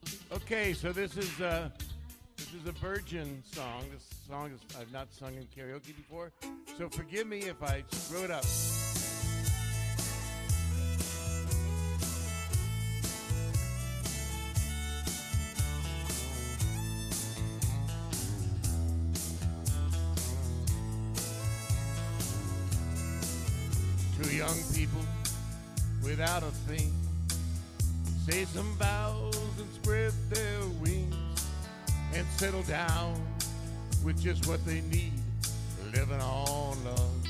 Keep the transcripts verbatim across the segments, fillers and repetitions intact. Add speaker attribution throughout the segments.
Speaker 1: Okay, so this is uh, this is a virgin song. This song is I've not sung in karaoke before, so forgive me if I screw it up. Two young people without a thing say some vows and spread their wings and settle down with just what they need, living on love.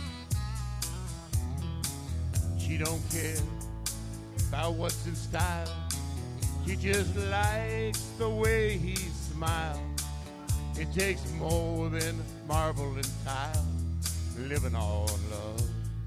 Speaker 1: She don't care about what's in style. She just likes the way he smiles. It takes more than marble and tile, living on love.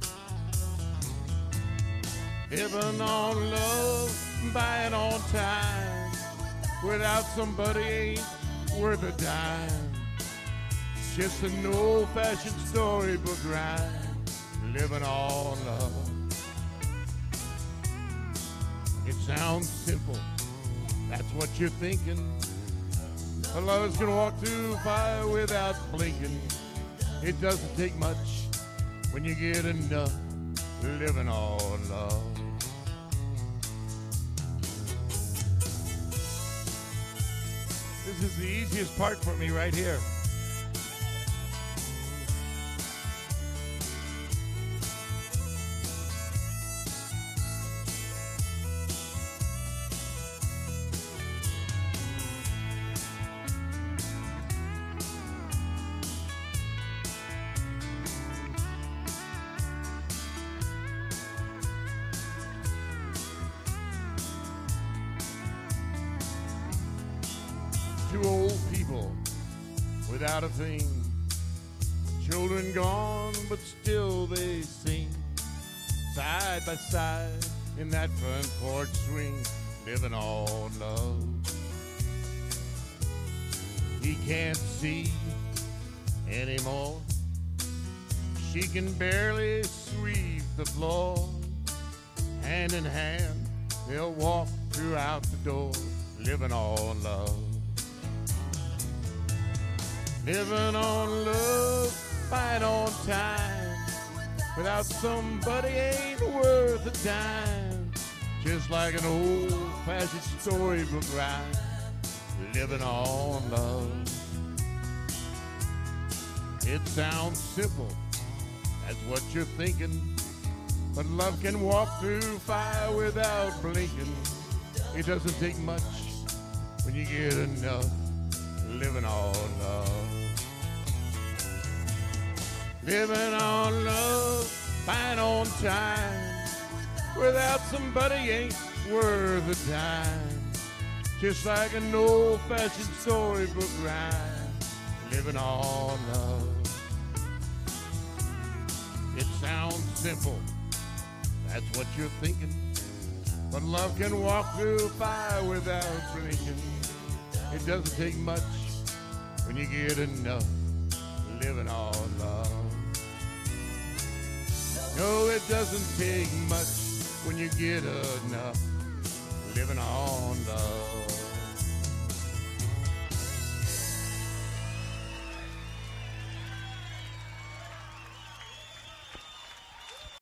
Speaker 1: Living on love, buying on time. Without somebody ain't worth a dime. It's just an old-fashioned storybook rhyme, living on love. It sounds simple, that's what you're thinking. A lover's gonna walk through fire without blinking. It doesn't take much when you get enough, living on love. This is the easiest part for me right here. Two old people without a thing, children gone, but still they sing, side by side in that front porch swing, living on love. He can't see anymore. She can barely sweep the floor. Hand in hand, they'll walk throughout the door, living on love. Living on love, buying on time. Without somebody ain't worth a dime. Just like an old-fashioned storybook rhyme, living on love. It sounds simple, that's what you're thinking. But love can walk through fire without blinking. It doesn't take much when you get enough, living on love. Living on love, buying on time. Without somebody ain't worth a dime. Just like an old-fashioned storybook rhyme, living on love. It sounds simple, that's what you're thinking. But love can walk through fire without blinking. It doesn't take much when you get enough, living on love. No, it doesn't take much when you get enough, living on love.